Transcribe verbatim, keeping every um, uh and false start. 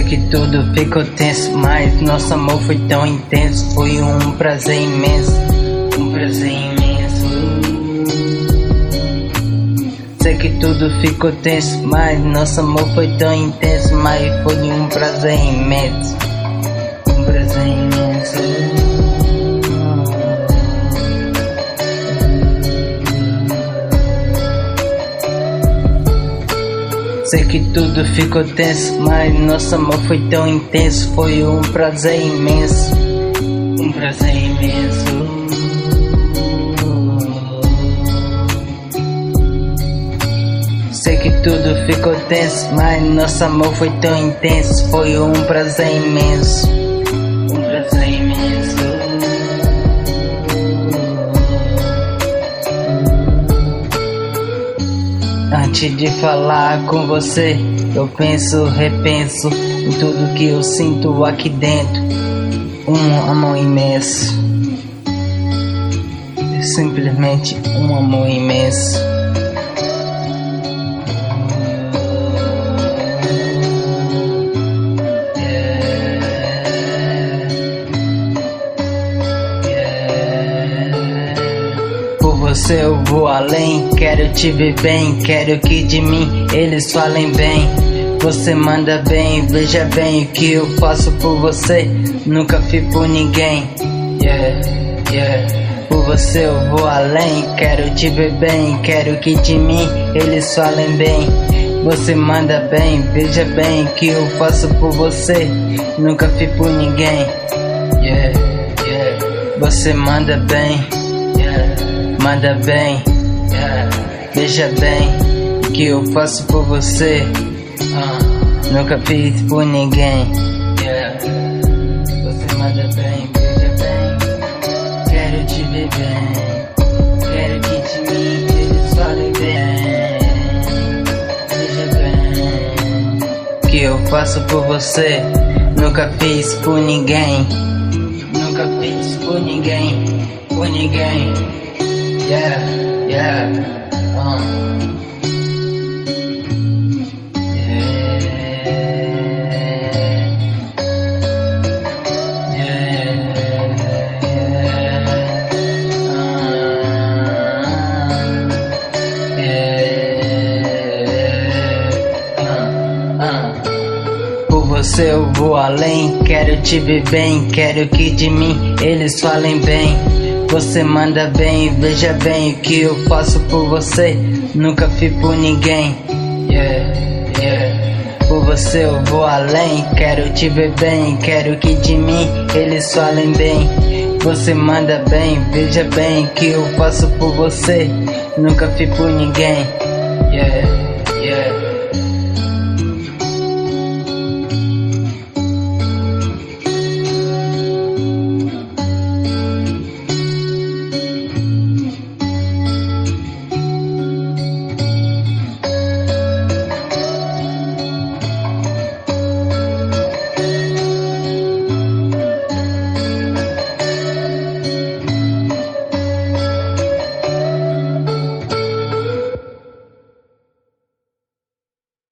que tudo ficou tenso, mas nosso amor foi tão intenso. Foi um prazer imenso, um prazer imenso. Sei que tudo ficou tenso, mas nosso amor foi tão intenso. Mas foi um prazer imenso, um prazer imenso. Sei que tudo ficou tenso, mas nosso amor foi tão intenso. Foi um prazer imenso, um prazer imenso. Sei que tudo ficou tenso, mas nosso amor foi tão intenso. Foi um prazer imenso, um prazer imenso. Antes de falar com você, eu penso, repenso em tudo que eu sinto aqui dentro. Um amor imenso, simplesmente um amor imenso. Você eu vou além, quero te ver bem, quero que de mim eles falem bem. Você manda bem, veja bem o que eu faço por você, nunca fiz por ninguém. Yeah, yeah. Por você eu vou além, quero te ver bem, quero que de mim eles falem bem. Você manda bem, veja bem o que eu faço por você, nunca fiz por ninguém. Yeah, yeah. Você manda bem, yeah. Manda bem, yeah. Veja bem o que eu faço por você, uh. Nunca fiz por ninguém, yeah. Você manda bem, veja bem, quero te ver bem, quero que de mim eles falem bem. Veja bem o que eu faço por você, nunca fiz por ninguém. Nunca fiz por ninguém, por ninguém. Yeah, yeah, uh. Yeah, yeah, yeah, uh. Yeah, uh, uh. Por você eu vou além, quero te ver bem, quero que de mim eles falem bem. Você manda bem, veja bem o que eu faço por você, nunca fiz por ninguém. Yeah, yeah. Por você eu vou além, quero te ver bem, quero que de mim eles falem bem. Você manda bem, veja bem o que eu faço por você, nunca fiz por ninguém. Yeah.